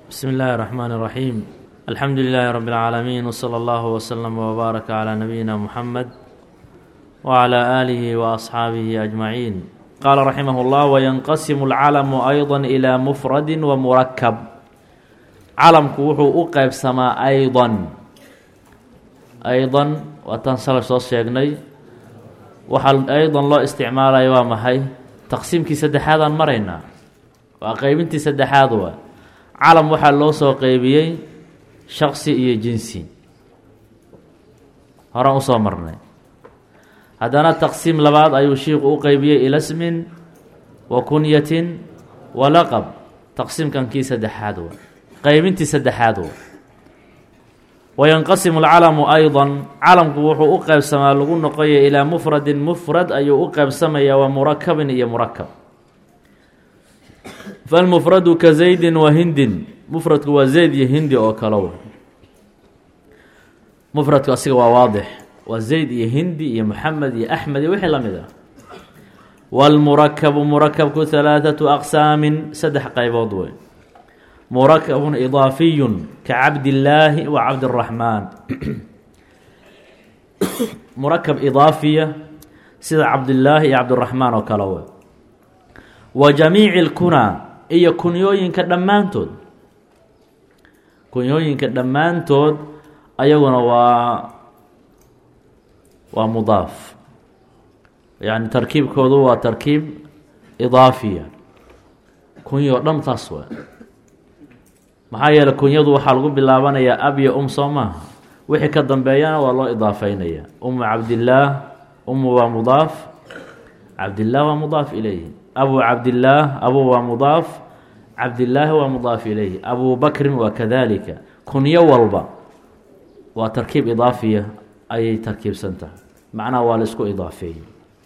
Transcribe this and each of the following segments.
بسم الله الرحمن الرحيم الحمد لله رب العالمين وصلى الله وسلم وبارك على نبينا محمد وعلى آله وأصحابه أجمعين قال رحمه الله وينقسم العلم أيضا إلى مفرد ومركب calamku wuxuu u qeybsamaa aydan waataan sala soo sheegnay waxaa aydan loo isticmaalayo waa maxay taqsiimkii saddexaadaan maraynaa waa qeybintii saddexaad waa calam waxaa loo soo qeybiyey shaqsi iyo jinsi horaan usoo marnay haddana taqsiim labaad ayuu shiiku u qeybiyey ila smin wa kunyatin wa laqab taqsiimkan kii saddexaad waa qaybintii saddexaad wayanqasimu alcalamu aydan calamku wuxuu u qeybsamaa lagu noqoya ilaa mufradin mufrad ayuu u qeybsamayaa wa murakabin iyo murakab falmufradu ka zaydin wa hindin mufradku waa zayd iyo hindi oo kale mufradku asiga waa waadix waa zayd iyo hindi iyo moxamed iyo axmed iyo wixii la mid ah waalmurakabu murakabku halaathatu aqsaamin saddex qaybood wey murakabun idaafiyun ka cabdillaahi wa cabdiraxmaan murakab idaafiya sida cabdillaahi iyo cabdiraxmaan oo kale wey wa jamiici lkunaa iyo kunyooyinka dhammaantood ayaguna waa mudaaf yani tarkiibkoodu waa tarkiib idaafiya kunyo o dhan taas wa maxaa yeeley kunyadu waxaa lagu bilaabanayaa ab iyo soo maaha wixii ka dambeeyana waa loo idaafeynaya cabdillaah waa mudaaf cabdillaah waa mudaaf ilayhi abu cabdillaah abu waa mudaaf cabdillaahi waa mudaaf ilayhi abu bakrin waa kadalika kunyo walba waa tarkiib idaafiya ayay tarkiibsan tahay macnaha waa la isku idaafeeyey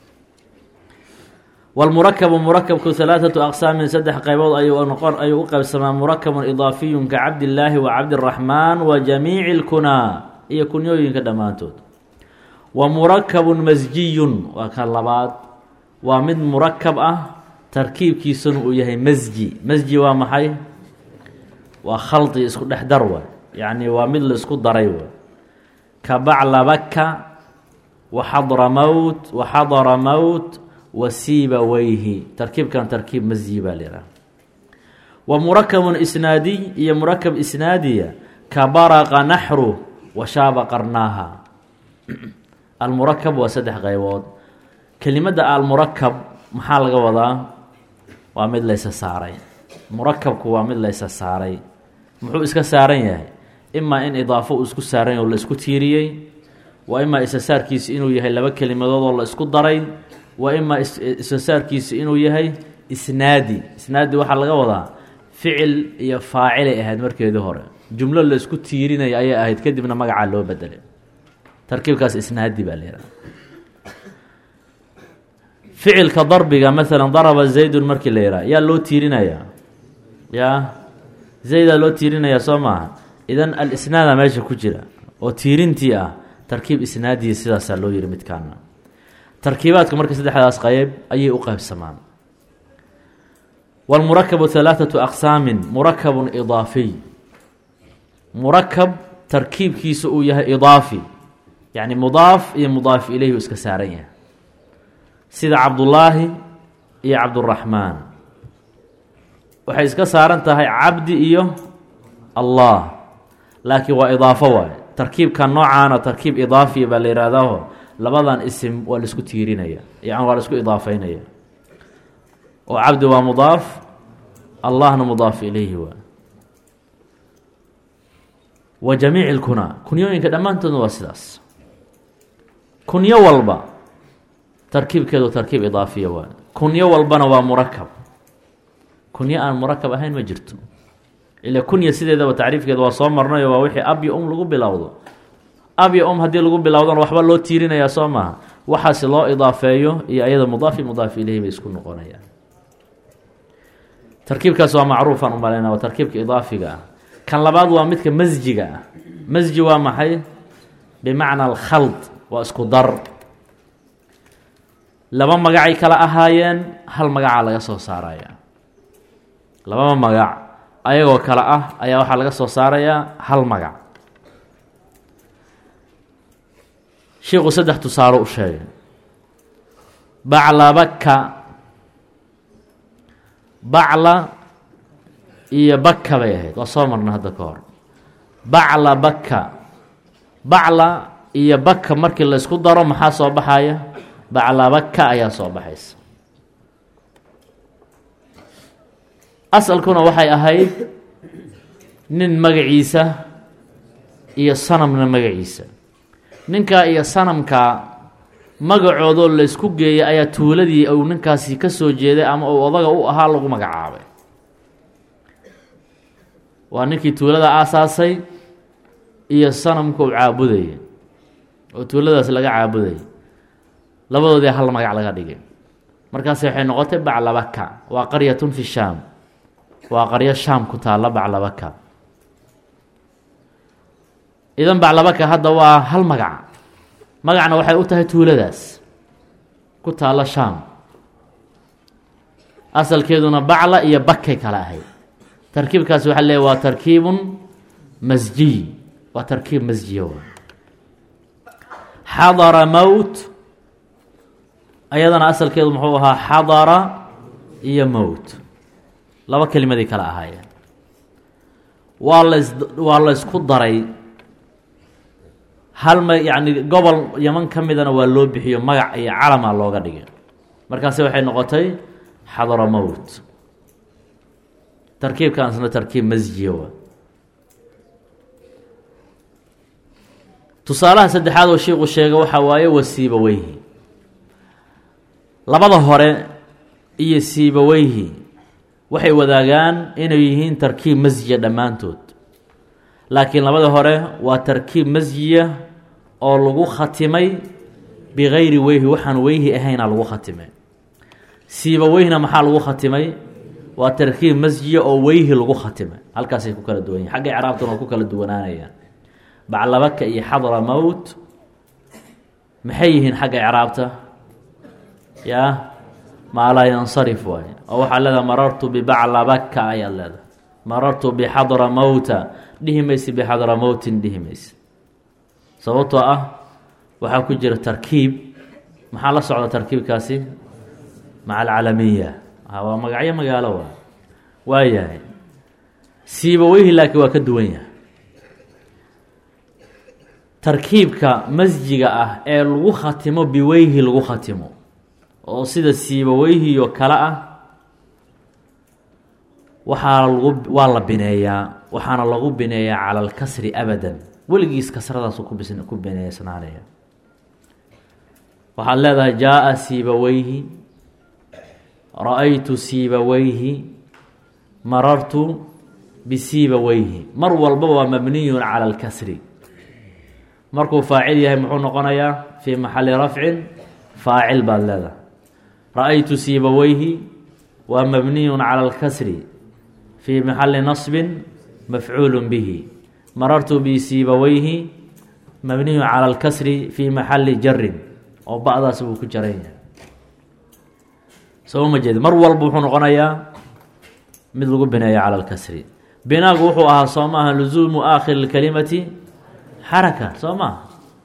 wاlmurakabu murakabku halaaثatu aqsaamin saddex qaybood ayuu u qaybsamaa murakabun idaafiyun ka cabdillaahi wa cabdiraxmaan wa jamiici اlkunaa iyo kunyooyinka dhammaantood wa murakabun masjiyun waa kan labaad waa mid murakab ah tarkiibkiisuna uu yahay masji waa maxay waa khaldi isku dhex dar wa yacni waa mid la isku daray wa ka baclabaka wa xadra mowt wasiiba weyhi tarkiibkan tarkiib masji baa lihaha wa murakabun isnaadiy iyo murakab isnaadiya ka baraqa naxru wa shaaba qarnaaha almurakab waa saddex qaybood kelimadda almurakab maxaa laga wadaa waa mid laysa saaray murakabku waa mid laysa saaray muxuu iska saaran yahay imaa in idaafo uu isku saaran oo la isku tiiriyey waa imaa isasaarkiisa inuu yahay laba kelimadood oo la isku daray waa imaa isasaarkiisa inuu yahay isnaadi waxaa laga wadaa ficil iyo faacilay ahayd markeedii hore jumlo la isku tiirinaya ayay ahayd kadibna magacaa loo bedelay tarkiibkaas isnaadi baa layihaha ficilka darbiga maalan daraba zaydun markii la yihaha yaa loo tiirinayaa zaydaa loo tiirinayaa soo maaha idan alisnaada meesha ku jira oo tiirintii ah tarkiib isnaadiya sidaasaa loo yihi midkaana tarkiibaadka marka saddexdaas qayb ayay u qaybsamaan wاlmurakabu halaaثatu aqsaamin murakabun idaafiy murakab tarkiibkiisa uu yahay idaafi yacni mudaaf iyo mudaaf ilayhi u iska saaran yahay sida cabdullaahi iyo cabduraxmaan waxay iska saaran tahay cabdi iyo allah laakiin waa idaafo waaye tarkiibka noocaana tarkiib idaafiya baa la yihahdaho labadan isim waa la isku tiirinaya yani waa la isku idaafeynaya oo cabdi waa mudaaf allahna mudaaf ilayhi waa wa jamiici اlkunaa kunyooyinka dhammaantoodna waa sidaas kunyo walba tarkiibkeedu tarkiib idaafiya waa kunyo walbana waa murakab kunyo aan murakab ahayn ma jirto ila kunya sideedaba tacriifkeeda waa soo marnayo waa wixii ab iyo lagu bilowdo ab iyo haddii lagu bilowdana waxba loo tiirinayaa soo maaha waxaasi loo idaafeeyo iyo ayada mudaaf ilayhi bay isku noqonayaan tarkiibkaas waa macruufan umaleyna waa tarkiibka idaafiga ah kan labaad waa midka masjiga ah masji waa maxay bimacna alkhald waa isku dar laba magacay kala ahaayeen hal magacaa laga soo saaraya lababa magac ayagoo kale ah ayaa waxaa laga soo saarayaa hal magac. sheikhu 3 tusaale u sheegay. baclabaka, bacla iyo baka bay ahayd, waa soo marna hadda ka hor. baclabaka, bacla iyo baka markii la isku daro maxaa soo baxaya? baclabaka ayaa soo baxaysa. asalkuna waxay ahayd nin magaciisa iyo sanamna magaciisa. ninkaa iyo sanamkaa magacoodoo la isku geeyay ayaa tuuladii uu ninkaasi ka soo jeeday ama uu odaga u ahaa lagu magacaabay. waa ninkii tuulada aasaasay iyo sanamka uu caabudayay oo tuuladaas laga caabudayay, labadoodii hal magac laga dhigay. markaasi waxay noqotay baclabaka. waa qaryatun fi shaam, waa qaryo shaam ku taalla baclabaka. idan baclabaka hadda waa hal magac, magacna waxay u tahay tuuladaas ku taalla shaam. asalkeeduna bacla iyo bakay kala ahayd. tarkiibkaasi waxaa leeyahy waa tarkiibun masjiy, waa tarkiib masjiya. xadara mowt, ayadana asalkeedu muxuu ahaa xadara iyo mowt, laba kelimaday kala ahaayeen. waa la isku daray hal yacni gobol yaman ka midana waa loo bixiyo magac iyo calama looga dhigay. markaasi waxay noqotay xadara mowt. tarkiibkaasna tarkiib masjiya waa. tusaalaha saddexaad oo sheikhu sheega waxaa waaye wasiibaweyhi. labada hore iyo siibaweyhi waxay wadaagaan inay yihiin tarkiib masjiya dhammaantood, laakiin labada hore waa tarkiib masjiya oo lagu khatimay bigayri weyhi, waxaan weyhi ahaynaa lagu khatimay. siibaweyhina maxaa lagu khatimay? waa tarkiib masjiya oo weyhi lagu khatimay. halkaasay ku kala duwan yihin, xagga icraabtuna waa ku kala duwanaanayaan. baclabaka iyo xadra mowt maxay yihiin xagga icraabta? yaa maa laa yansarif waaye. oo waxaa leedaha marartu bibaclabaka ayaad leedahay. marartu bixadra mowta dhihi maysi, bixadra mowtin dhihi maysi. sababtoo ah waxaa ku jira tarkiib. maxaa la socda tarkiibkaasi? maca alcalamiya. waa magacyo magaalo waa. waayahay siibaweyhi laakiin waa ka duwan yahay. tarkiibka masjiga ah ee lagu khatimo biweyhi lagu khatimo, oo sida siibaweyhi oo kale ah, waa la bineeyaa, waxaana lagu bineeyaa cala alkasri abadan. weligiis kasradaasu ku bineysnaanaya. waxaad leedahay jaa siibaweyhi, ra-aytu siibaweyhi, marartu bisiibaweyhi. mar walba waa mabniyun cala alkasri. markuu faacil yahay muxuu noqonayaa? fii maxali rafcin faacil baad leedahay. ra-aytu siibaweyhi waa mabniyun cala alkasri fii maxali nasbin mafcuulu bihi. marartu bisiibaweyhi mabniyun cala alkasri fii maxali jarin, oo ba'daas buu ku jaran yahay. soo ma jeed? mar walba wuxuu noqonayaa mid lagu bineeya cala alkasri. binaagu wuxuu ahaa soo maaha luzuumu aakhiri lkalimati xaraka, soo maaha?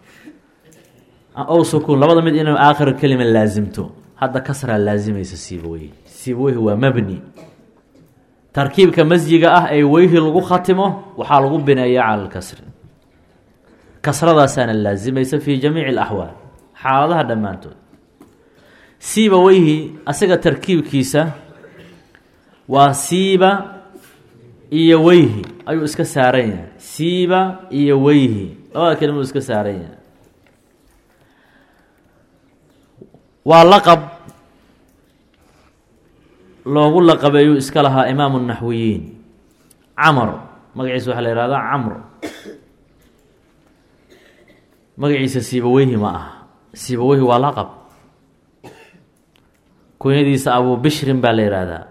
ow sukuun, labada mid inay aakhir kelima laasimto. hadda kasraa laasimaysa siibaweyhi. siibaweyhi waa mabni. tarkiibka masjiga ah ee weyhi lagu khatimo waxaa lagu bineeya cala alkasri. kasradaasaana laasimaysa fii jamiici alaxwaal, xaaladaha dhammaantood. siibaweyhi asaga tarkiibkiisa waa siiba iyo weyhi ayuu iska saaran yahay. siiba iyo weyhi labada kelimadu iska saaran yahay. waa laqab loogu laqabeeyuu iska lahaa imaamu naxwiyiin. camr magaciisa waxaa la ihahdaa camr. magaciisa siibaweyhi ma aha. siibaweyhi waa laqab. kunyadiisa abu bishrin baa la yihahdaa.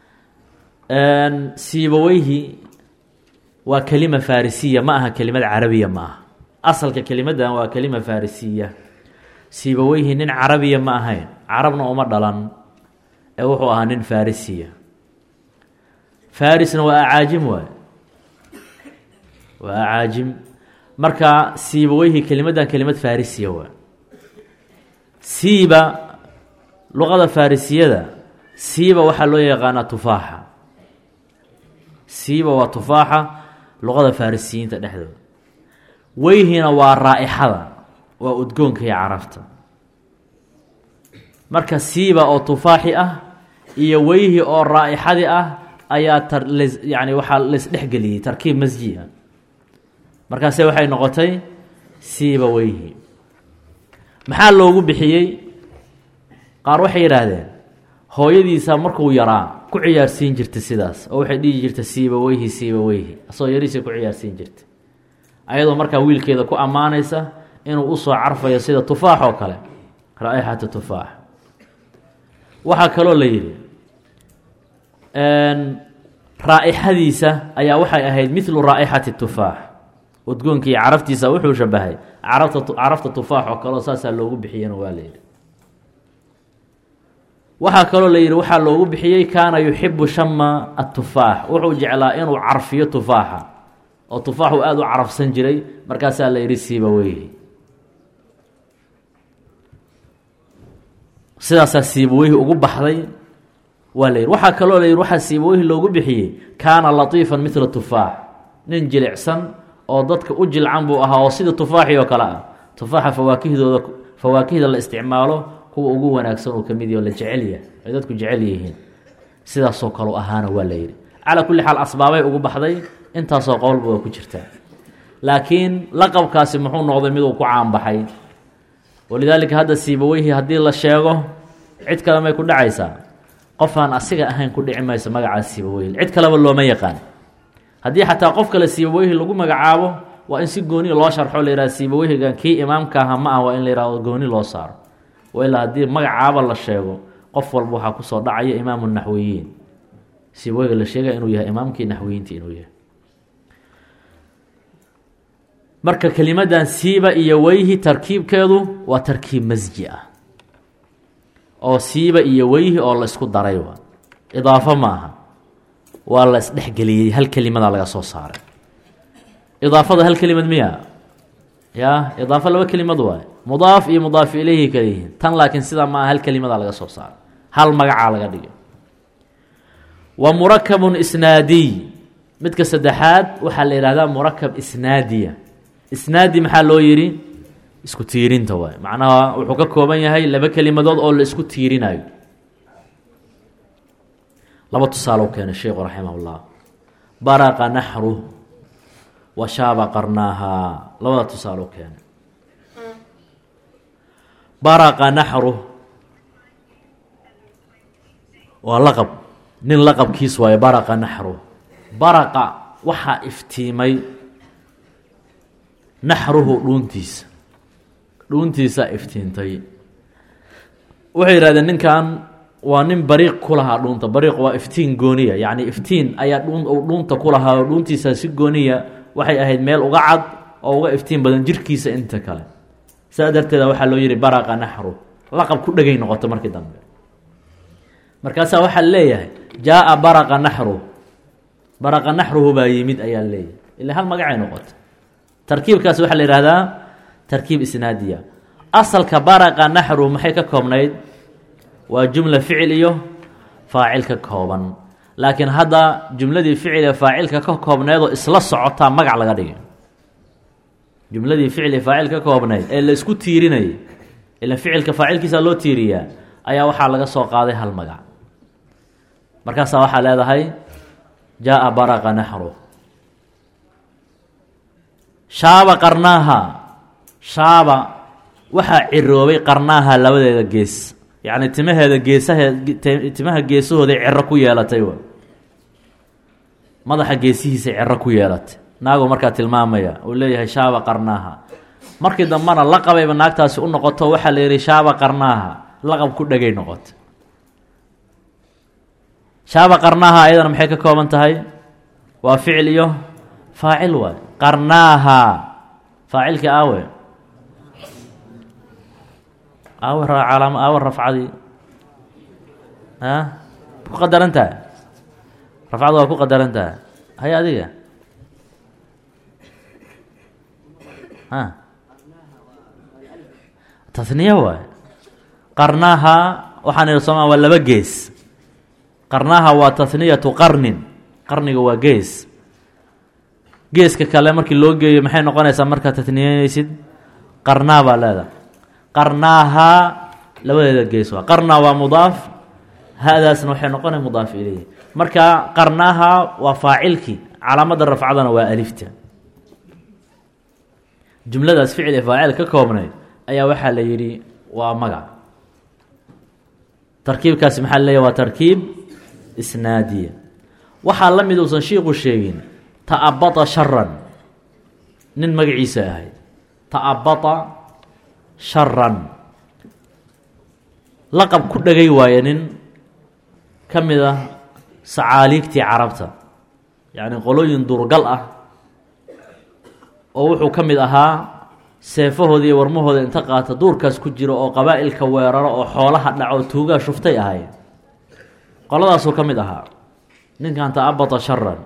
siibaweyhi waa kelima farisiya, ma aha kelimad carabiya ma aha. asalka kelimadan waa kelima farisiya. siibaweyhi nin carabiya ma ahayn, carabna uma dhalan, ee wuxuu ahaa nin farisiya. farisna waa acaajim waay, waa acaajim. marka siibaweyhi kelimadan kelimad farisiya waay. siiba luqada farisiyada siiba waxaa loo yaqaanaa tufaaxa. siiba waa tufaaxa luqada farisiyiinta dhexdooda. weyhina waa raa'ixada, waa udgoonka iyo carafta. marka siiba oo tufaaxi ah iyo weyhi oo raa'ixadi ah ayaa yani waxaa laisdhexgeliyey tarkiib masji ah. markaase waxay noqotay siiba weyhi. maxaa loogu bixiyey? qaar waxay yidhaahdeen hooyadiisa markuu yaraa ku ciyaarsiin jirtay sidaas, oo waxay dhihi jirtay siiba weyhi siiba weyhi, asagoo yariisa ku ciyaarsiin jirtay, ayadoo markaa wiilkeeda ku ammaanaysa inuu usoo carfayo sida tufaax oo kale, raa'ixatu tufaax. waxaa kaloo la yidhi raa'ixadiisa ayaa waxay ahayd midlu raa'ixati tufaax, udgoonkii caraftiisa wuxuu shabahay carafta tufaax oo kaleo saasaa loogu bixiyena waa la yidhi. waxaa kaloo la yidhi waxaa loogu bixiyey kaana yuxibu shama atufaax, wuxuu jeclaa inuu carfiyo tufaaxa, oo tufaaxu aada u carafsan jiray, markaasaa la yidhi siiba weyhi. sidaasaa siibaweyhi ugu baxday waa la yidhi. waxaa kaloo la yidhi waxaa siibaweyhi loogu bixiyey kaana latiifan midla tufaax, nin jilicsan oo dadka u jilcan buu ahaa, oo sida tufaaxii oo kale ah. tufaaxa fawaakihda la isticmaalo kuwa ugu wanaagsan uu ka mid yaho la jecel yahay, ay dadku jecel yihiin, sidaasoo kaleu ahaana waa la yidhi. calaa kulli xaal asbaabay ugu baxday, intaasoo qowlba waa ku jirtaa. laakiin laqabkaasi muxuu noqday miduu ku caanbaxay. walidaalika hadda siibaweyhi haddii la sheego cid kale may ku dhacaysaa? qofaan asiga ahayn ku dhici mayso magacaas siibaweyhi, cid kaleba looma yaqaan. haddii xataa qof kale siibaweyhi lagu magacaabo waa in si gooni loo sharxo, la yihahdo siibaweyhigan kii imaamka aha ma ah, waa in la yihahdo gooni loo saaro. ilaa haddii magacaaba la sheego qof walba waxaa kusoo dhacaya imaamu naxwiyiin, siibaweyhiga la sheegaya inuu yahay imaamkii naxwiyiinta inuu yahay. marka kelimadan siiba iyo weyhi tarkiibkeedu waa tarkiib masji ah, oo siiba iyo weyhi oo la isku daray waa idaafo ma aha, waa la isdhexgeliyey, hal kelimada laga soo saaray. idaafada hal kelimad miya? ya idaafo laba kelimad waay, mudaaf iyo mudaaf ilayhi kala yihiin. tan laakiin sidaa ma aha, hal kelimada laga soo saaray, hal magacaa laga dhigay. wa murakabun isnaadiy, midka saddexaad waxaa la yihahdaa murakab isnaadiya. isnaadi maxaa loo yidhi? isku tiirinta waay, macnaha wuxuu ka kooban yahay laba kelimadood oo la isku tiirinayo. laba tusaale u keenay sheikhu raximah ullah. baraqa naxru wa shaaba qarnaaha, labada tusaale u keenay. baraqa naxru waa laqab, nin laqabkiis waaye. baraqa naxru, baraqa waxaa iftiimay, naxruhu dhuuntiisa, dhuuntiisaa iftiintay. waxay yihahdeen ninkan waa nin bariiq ku lahaa dhuunta. bariiq waa iftiin gooniya, yacni iftiin ayaa dhuunta ku lahaa, oo dhuuntiisa si gooniya waxay ahayd meel uga cad oo uga iftiin badan jirkiisa inta kale. saa darteeda waxaa loo yihi baraqa naxru, laqab ku dhegay noqoto markii dambe. markaasaa waxaa leeyahay jaa baraqa naxru, baraqa naxruhu baa yimid ayaa leeyahay, ilaa hal magacay noqoto. tarkiibkaas waxaa la yihahdaa tarkiib isnaadiya. asalka baraqa naxru maxay ka koobnayd? waa jumla ficil iyo faacil ka kooban. laakiin hadda jumladii ficil ee faacilka ka koobnaydoo isla socotaa magac laga dhigay. jumladii ficil ee faacil ka koobnayd ee la isku tiirinayay, ila ficilka faacilkiisa loo tiiriyaa, ayaa waxaa laga soo qaaday hal magac. markaasaa waxaa leedahay jaa baraqa naxru. shaaba qarnaaha, shaaba waxaa ciroobay qarnaaha labadeeda gees, yacni timaheeda timaha geesahooday ciro ku yeelatay. madaxa geesihiisa ciro ku yeelatay. naagoo markaa tilmaamaya uu leeyahay shaaba qarnaaha. markii dambana laqabayba naagtaasi u noqoto, waxaa la yihi shaaba qarnaaha, laqab ku dhegay noqoto. shaaba qarnaaha ayadana maxay ka kooban tahay? waa ficil iyo faacil waay. qarnaaha faacilkii aawe aawe rafcadii ku qadaran tahay rafcada waa ku qadarantaha hay adiga tahniya waay qarnaaha waxaan ihi sooma waa laba gees qarnaaha waa tahniyatu qarnin qarniga waa gees geeska kale markii loo geeyo maxay noqonaysaa markaad tahniyeynaysid qarnaa baa leedahay qarnaaha labadeeda gees waa qarnaa waa mudaaf haadaasna waxay noqonay mudaaf ilayhi marka qarnaaha waa faacilkii calaamadda rafcadana waa alifta jumladaas ficil ee faacil ka koobnayd ayaa waxaa la yidhi waa magac tarkiibkaasi maxaa leeyahy waa tarkiib isnaadiya waxaa la mid uusan shiiku sheegin ta'abata sharan nin magaciisa ahayd ta'abata sharan laqab ku dhegay waaye nin ka mid ah sacaaliigtii carabta yacni qolooyin duurgal ah oo wuxuu ka mid ahaa seefahooda iyo warmahooda inta qaata duurkaas ku jiro oo qabaa'ilka weeraro oo xoolaha dhaco tuugaa shuftay ahayd qoladaasuu ka mid ahaa ninkan ta'abata sharan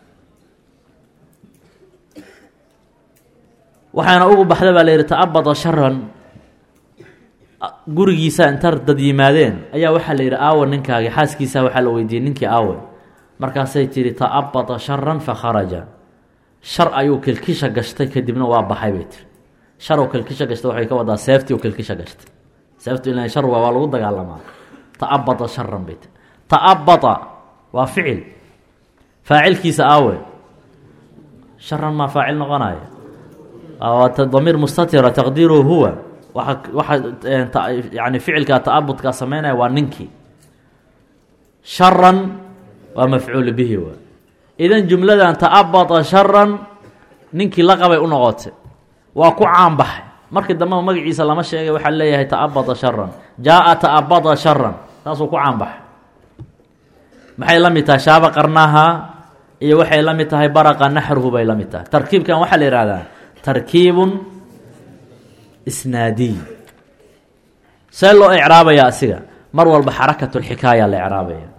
waxaana ugu baxda baa la yidhi ta'abata sharan gurigiisa inta dad yimaadeen ayaa waxaa la yidhi aawa ninkaagi xaaskiisa waxaa la weydiiyey ninkii aawe markaasay tihi ta'abata sharan fa kharaja shar ayuu kilkisha gashtay kadibna waa baxay bay tiri shar oo kilkisha gashtay waxay ka wadaa seeftii oo kilkisha gashtay seeftu ilaa shar waa lagu dagaalamaa ta'abata sharan bay tiri ta'abata waa ficil faacilkiisa aawe sharan maa faacil noqonaya waa damiir mustatira taqdiiruhu huwa waxa yani ficilka ta'abudkaa sameynaya waa ninkii sharan waa mafcuul bihi waa idan jumladan ta'abata sharan ninkii la qabay u noqotay waa ku caanbaxay markii dambeba magaciisa lama sheegay waxaa leeyahay ta'abata sharan jaa-a ta'abata sharan taasuu ku caanbaxay maxay la mid tahay shaaba qarnaaha iyo waxay la mid tahay baraqa naxruhu bay la mid tahay tarkiibkan waxaa la yihahdaa tarkiibun isnaadiy see loo icraabaya asiga mar walba xarakatulxikaaya la icraabaya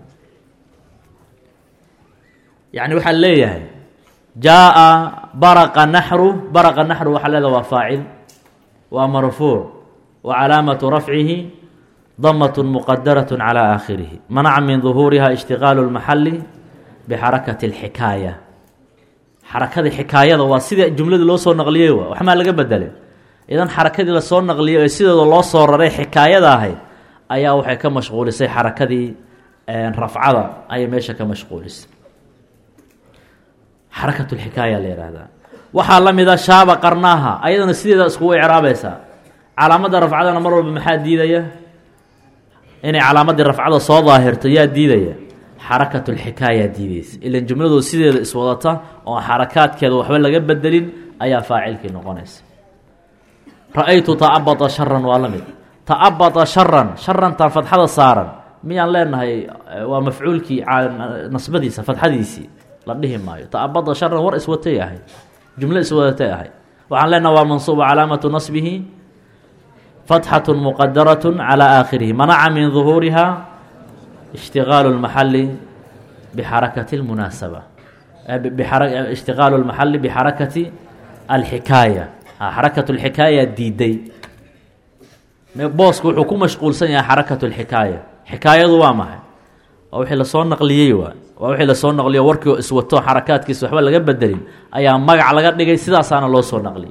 yacni waxaa leeyahay jaa-a baraqa naxru waxaa leedaha waa faacil waa marfuuc wa calaamatu rafcihi damat muqadarat calى aakhirihi manaca min duhuuriha ishtiqaalu اlmaxali bixarakati اlxikaaya xarakadii xikaayada waa sida jumladii loo soo naqliyey wa waxmaa laga bedelay idan xarakadii lasoo naqliyay ee sidooda loo soo raray xikaayada ahayd ayaa waxay ka mashquulisay xarakadii rafcada ayay meesha ka mashquulisay xarakat lxikaaya la yihahdaa waxaa la mida shaaba qarnaaha ayadana sideeda iskugu icraabaysaa calaamadda rafcadana mar walba maxaa diidaya inay calaamadii rafcada soo daahirto yaa diidaya xarakat lxikaaya diideysa ilan jumladoo sideeda iswadata oo xarakaadkeeda waxba laga bedelin ayaa faacilkii noqonaysa ra-aytu ta'abata sharan waa la mid ta'abata sharan sharantan fadxada saaran miyaan leenahay waa mafcuulkii nasbadiisa fadxadiisii la dhihi maayo ta'abata sharan war iswatay ahayd jumlo iswadatay ahayd waxaan leenaha waa mansuuba calaamatu nasbihi fatxatu muqadarat calى aakhirihi manaca min duhuuriha ishtigaalu اlmaxali bixarakati اlmunaasaba ishtigaalu اlmaxali bixarakati alxikaaya xarakatu اlxikaaya diiday booska wuxuu ku mashquulsan yahay xarakatu اlxikaaya xikaayadu waa maxay waa wixii lasoo naqliyey waa wixii lasoo naqliyo warkii oo iswato xarakaadkiisa waxba laga bedelin ayaa magac laga dhigay sidaasaana loo soo naqliyey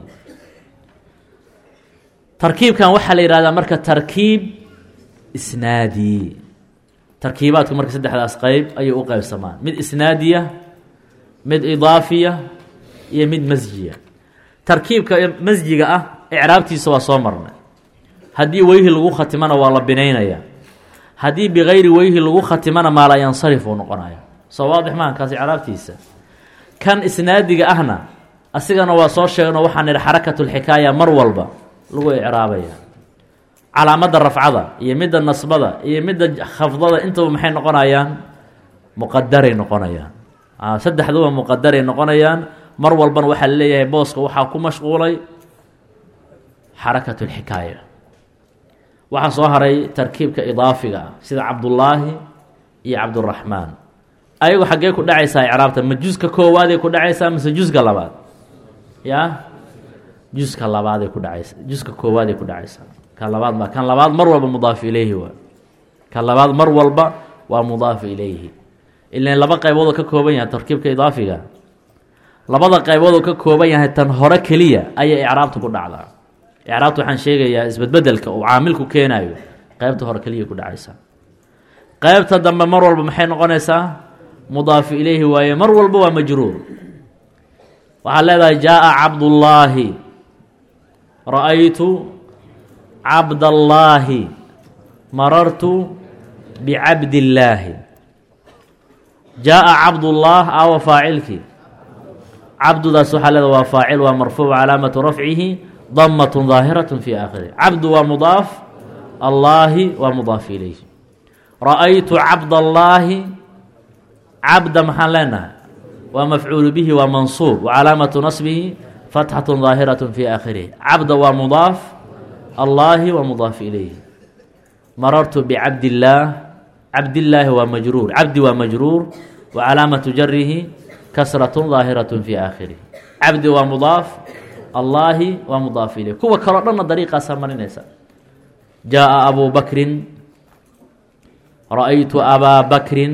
tarkiibkan waxaa la yihahdaa marka tarkiib isnaadi tarkiibaadku marka saddexdaas qeyb ayay u qeybsamaan mid isnaadiya mid idaafiya iyo mid masjiya tarkiibka masjiga ah icraabtiisa waa soo marnay haddii weyhi lagu khatimana waa la binaynaya haddii bigayri weyhi lagu khatimana maa laa yansarif uu noqonaya soo waadix maaha kaasi icraabtiisa kan isnaadiga ahna asigana waa soo sheegno waxaan idhi xarakatulxikaaya mar walba lagu icraabaya calaamadda rafcada iyo midda nasbada iyo midda khafdada intaba maxay noqonayaan muqadaray noqonayaan saddexduba muqadaray noqonayaan mar walbana waxaa laleeyahay booska waxaa ku mashquulay xarakatulxikaaya waxaa soo haray tarkiibka idaafiga ah sida cabdullaahi iyo cabduraxmaan ayagu xaggee ku dhacaysaa icraabta ma juska koowaadee ku dhacaysaa mise juska labaad ya juska labaaday ku dhacaysaa juska koowaadee ku dhacaysaa kan labaad ma kan labaad mar walba mudaaf ilayhi waa kan labaad mar walba waa mudaaf ilayhi ilaan laba qaybood oo ka kooban yahay tarkiibka idaafiga labada qaybood oo ka kooban yahay tan hore keliya ayay icraabta ku dhacdaa icraabta waxaan sheegayaa isbedbedelka uu caamilku keenayo qaybta hore keliya ku dhacaysaa qaybta dambe mar walba maxay noqonaysaa mudaaf ilayhi waaye mar walba waa majruur waxaad leedahay jaa cabdullaahi ra'aytu cabdallaahi marartu bicabdillaahi jaa cabdullah awa faacilkii cabdudaas waxaa leedahay waa faacil waa marfuuc calaamatu rafcihi damatun daahiraة fi aakhirih cabdu waa mudaaf allaahi waa mudaaf ilayhi ra'aytu cabdallaahi cabda maxaan leenahay waa mafcuulu bihi waa mansuub wacalaamatu nasbihi fatxaة daahiraة fi aakhirih cabda waa mudaaf allaahi waa mudaaf ilayhi marartu bicabdillaah cabdillaahi waa majruur cabdi waa majruur wacalaamatu jarihi kasraة daahiraة fi aakhirih cabdi waa mudaaf allaahi waa mudaaf ilayh kuwa kaloo dhanna dariiqaasaa marinaysa jaaءa abu bakrin ra'aytu abaa bakrin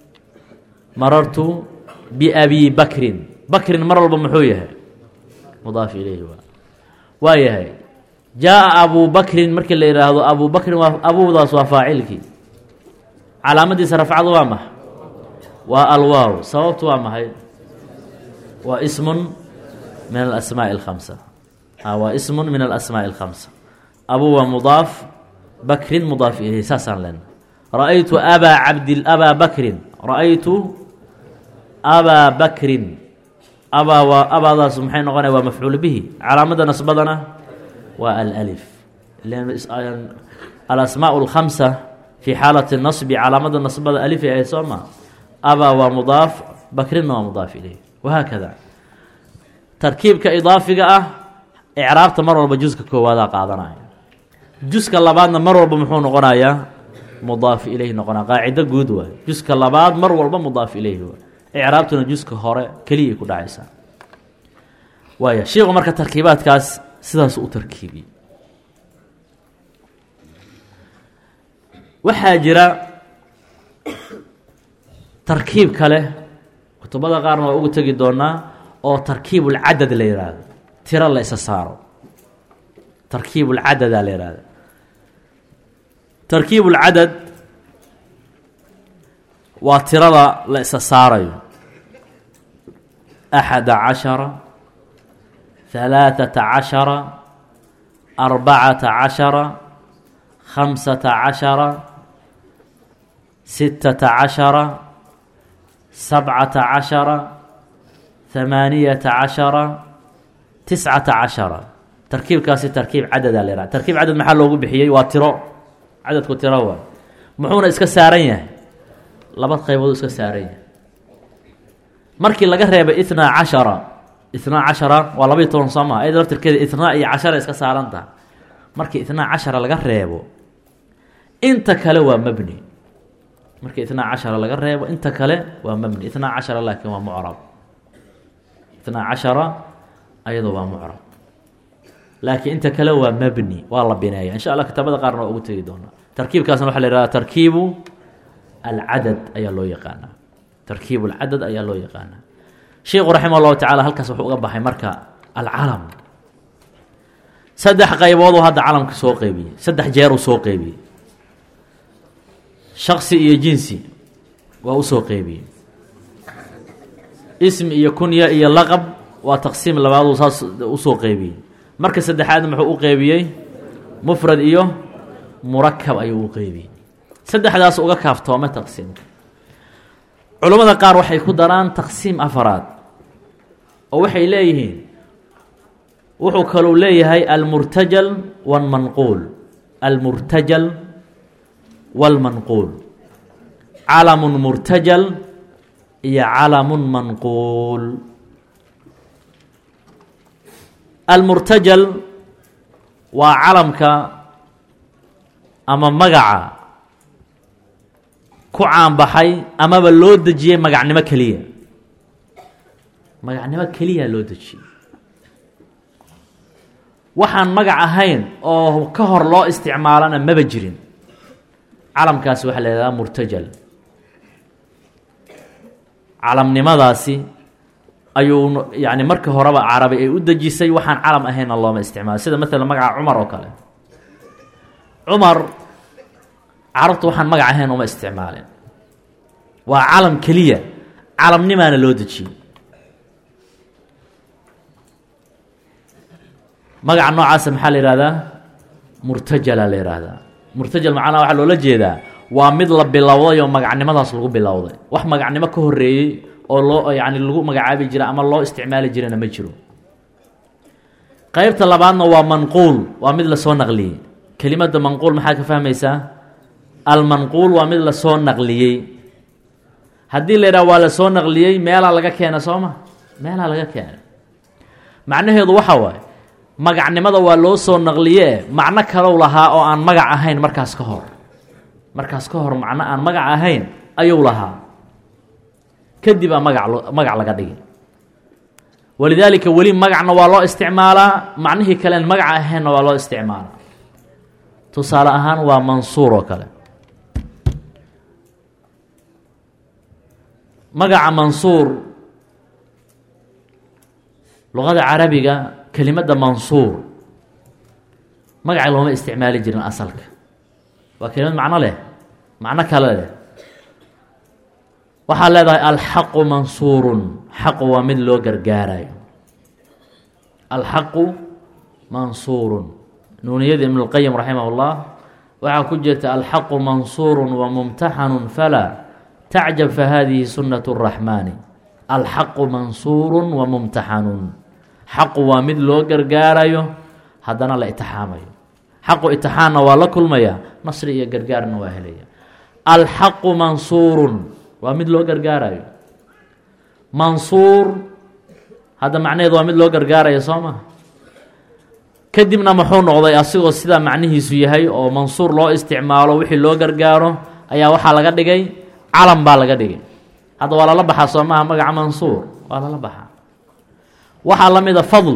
marartu biabi bakrin bakrin mar walba muxuu yahay mudaaf ilayhi waa yahay jaaءa abu bakrin markii la yidhaahdo abu bakrin waa abudaas waa faacilkii calaamadiisa rafcadu waa maxa waa alwaaw sababtu waa maxay waa ismun min alasmaaءi اlkhamsa waa ismun min alasmaaءi اlkhamsa abu waa mudaaf bakrin mudaaf ilayhi saasaan lena ra'aytu abaa bakrin ra'aytu abaa bakrin abaadaas maxay noqonaya waa mafcuul bihi calaamada nasbadana waa alأlif alasmaaء اlkhamsa fi xaalati nasbi calaamada nasbada alif ay soo ma abaa waa mudaaf bakrinna waa mudaaf ilayh wahaakada tarkiibka idaafiga ah icraabta mar walba juska koowaadaa qaadanaya juska labaadna mar walba muxuu noqonayaa mudaaf ilayhi noqonaya qaacido guud waay juska labaad mar walba mudaaf ilayhi waay icraabtuna juska hore keliyay ku dhacaysaa waaya sheikhu marka tarkiibaadkaas sidaas u tarkiibiyey waxaa jira tarkiib kale kutubada qaarna waa ugu tegi doonaa oo tarkiib ulcadad la yihahdo tiro la isa saaro tarkiib ulcadada la yihahdo tarkiib ulcadad waa tirada la isa saarayo axada cashara halaaثata cashara arbacata cashara khamsata cashara sittata cashara sabcata cashara ثamaaniyata cashara tiscata cashara tarkiibkaasi tarkiib cadada la yihahda tarkiib cadad maxaa loogu bixiyey waa tiro cadadku tiro waa muxuuna iska saaran yahay laba qaybood iska saaran yahay markii laga reebay itnaa cashara waa 12 soo maa ayada laftirkeeda itnaa iyo cashara iska saaran taha markii itnaa cashara laga reebo inta kale waa mabni markii itnaa cashara laga reebo inta kale waa mabni itnaa cashara laakiin waa mucrab itnaa cashara ayadoo waa mucrab laakiin inta kale waa mabni waa la bineeya insha allah kitaabada qaarna waa ugu tegi doonaa tarkiibkaasna waxaa la yihahda tarkiibu alcadad ayaa loo yaqaanaa tarkiibu alcadad ayaa loo yaqaanaa sheikhu raximah llahu tacala halkaas wuxuu uga baxay marka alcalam 3 qaybooduu hadda calamka soo qeybiyey 3 jeeruu soo qeybiyey shaksi iyo jinsi waa usoo qeybiyey ism iyo kunya iyo laqab waa taqsiim labaaduu saas usoo qeybiyey marka saddexaad muxuu u qeybiyey mufrad iyo murakab ayuu u qeybiyey saddexdaas uga kaaftooma taqsiimka culammada qaar waxay ku daraan taqsiim afaraad oo waxay leeyihiin wuxuu kaluu leeyahay almurtajal walmanquul almurtajal walmanquul calamun murtajal iyo calamun manquul almurtajal waa calamka ama magaca ku caanbaxay amaba loo dejiyey magacnimo keliya, magacnimo keliya loo dejiyey, waxaan magac ahayn oo ka hor loo isticmaalana maba jirin. calamkaasi waxaa la yidhahdaa murtajal. calamnimadaasi ayuu yani markii horeba carabi ay u dejisay, waxaan calam ahaynna looma isticmaalo. sida maalan magaca cumar oo kale, cumar carabtu waxaan magac ahayn uma isticmaaleen, waa calam keliya, calamnimaana loo dejiyey. magaca noocaasa maxaa la yihahdaa? murtajala la yihahdaa. murtajal macnaha waxaa loola jeedaa waa mid la bilowday oo magacnimadaas lagu bilowday, wax magacnimo ka horeeyey oo loo yani lagu magacaabi jira ama loo isticmaali jirana ma jiro. qeybta labaadna waa manquul, waa mid lasoo naqliyey. kelimada manquul maxaa ka fahmaysaa? almanquul waa mid lasoo naqliyey. haddii la yidhaha waa lasoo naqliyey, meelaa laga keena soo ma? meelaa laga keena. macnaheedu waxa waaye magacnimada waa loo soo naqliye, macno kalow lahaa oo aan magac ahayn markaas ka hor. markaas ka hor macno aan magac ahayn ayuu lahaa, kadib aa magac laga dhigi. walidaalika weli magacna waa loo isticmaalaa, macnihii kalen magac ahaynna waa loo isticmaalaa. tusaale ahaan waa mansuur oo kale. magaca mansuur luqada carabiga, kelimada mansuur magaca looma isticmaali jirin asalka. waa kelimad macno leh, macno kale leh. waxaa leedahay alxaqu mansuurun, xaqu waa mid loo gargaarayo. alxaqu mansuurun, nuuniyada ibn اlqayim raximah اllah waxaa ku jirta alxaqu mansuurun wamumtaxanun falaa tacjab fahadihi sunaة الraxmaani. alxaqu mansuurun wamumtaxanun, xaqu waa mid loo gargaarayo haddana la itixaamayo. xaqu itixaanna waa la kulmaya, nasri iyo gargaarna waa helaya. alxaqu mansuurun waa mid loo gargaarayo. mansuur hadda macnaheedu waa mid loo gargaarayo soo ma? kadibna muxuu noqday asigoo sidaa macnihiisu yahay oo mansuur loo isticmaalo wixii loo gargaaro ayaa waxaa laga dhigay calam baa laga dhigay. hadda waa lala baxaa soo maha magaca mansuur, waa lala baxaa. waxaa la mida fadl.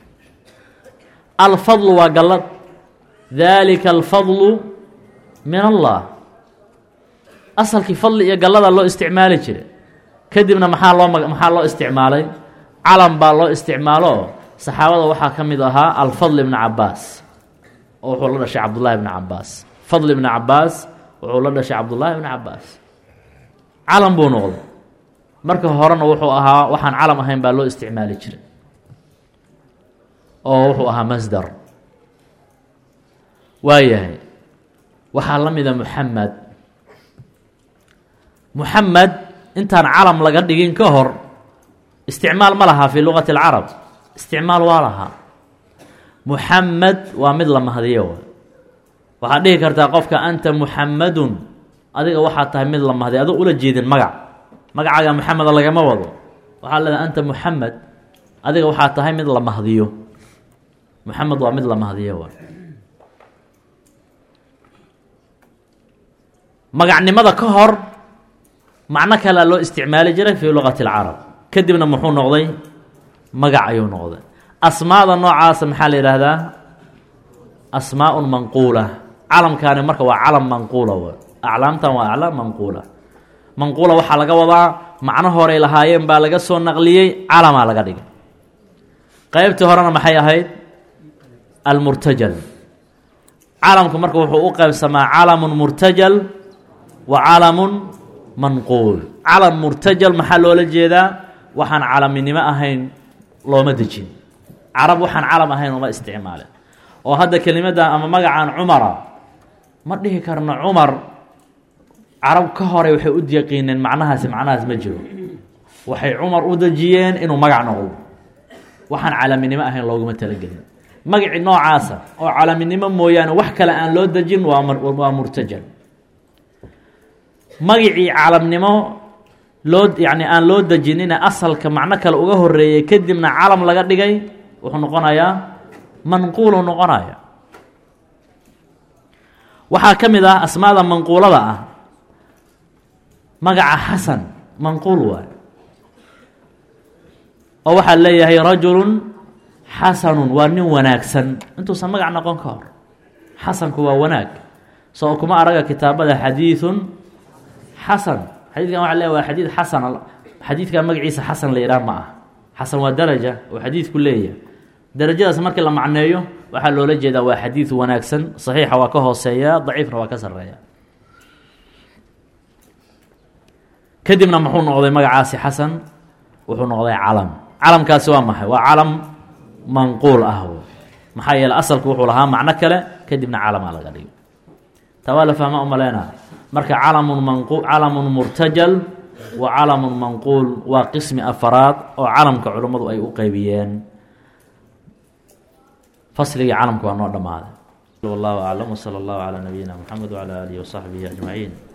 alfadlu waa gallad. dalika alfadlu min allah. asalkii fadli iyo gallada loo isticmaali jiray, kadibna maxaa loo isticmaalay? calam baa loo isticmaalo. saxaabada waxaa ka mid ahaa alfadl ibn cabaas oo wuxuu la dhashay cabdullaahi ibn cabaas. fadl ibn cabaas wuxuu la dhashay cabdullaahi ibn cabaas. calam buu noqday. marka horena wuxuu ahaa waxaan calam ahayn baa loo isticmaali jiray oo wuxuu ahaa masdar. waayahay waxaa la mida muxamed. muxamed intaan calam laga dhigin ka hor isticmaal ma lahaa fii luqati اlcarab. isticmaal waa lahaa. muxamed waa mid la mahdiyo. waxaad dhihi kartaa qofka anta muxamadun, adiga waxaa tahay mid la mahdiyo, adoo ula jeedin magac. magacaaga muxameda lagama wado. waxaa leedahay anta muxamed, adiga waxaa tahay mid la mahdiyo. muxamed waa mid la mahdiyo. magacnimada ka hor macno kalea loo isticmaali jiray fii luqati اlcarab, kadibna muxuu noqday? magac ayuu noqday. asmaada noocaasa maxaa la yidhaahdaa? asmaaء manquula. calamkaani marka waa calam manquula. aclaamtan waa aclaam manquula. manquula waxaa laga wadaa macno horey lahaayeen baa laga soo naqliyey, calamaa laga dhigay. qeybtii horena maxay ahayd? almurtajal. calamku marka wuxuu u qeybsamaa calamun murtajal wa calamun manquul. calam murtajal maxaa loola jeedaa? waxaan calaminimo ahayn looma dejin. carab waxaan calam ahayn uma isticmaalin. oo hadda kelimada ama magacan cumara ma dhihi karno cumar. carab ka hore waxay u yaqiineen macnahaas ma jiro. waxay cumar u dejiyeen inuu magac noqdo. waxaan calaminimo ahayn looguma talagelin. magacii noocaasa oo calaminimo mooyaane wax kale aan loo dejin waa murtajal. magacii calamnimo yani aan loo dejinina asalka macno kale uga horeeyey kadibna calam laga dhigay, wuxuu noqonayaa manquulu noqonaya. waxaa ka mid ah asmaada manquulada ah magaca xasan manquul waay oo waxaa leeyahay rajulun xasanun waa nin wanaagsan intuusan magac noqon ka hor xasanku waa wanaag soo kuma araga kitaabada xadiidun xasan xadiidkan waxa leeyahay waa xadiid xasan xadiidkan magaciisa xasan la yidhaha ma ah xasan waa daraja oo xadiidku leeyahay darajadaas markii la macneeyo waxaa loola jeedaa waa xadiid wanaagsan saxiixa waa ka hooseeya daciifna waa ka sareeya kadibna muxuu noqday magacaasi xasan wuxuu noqday calam calamkaasi waa maxay waa calam manquul ah maxaa yeele asalku wuxuu lahaa macno kale kadibna calamaa laga dhigo taa waa la fahma umaleyna marka calamun murtajal wa calamun manquul waa qismi afaraad oo calamka culummadu ay u qeybiyeen fasligii calamka waa noo dhammaaday wallahu aclam wsala allahu calaa nabiyina mxamed wcalaa aalihi wasaxbihi ajmaciin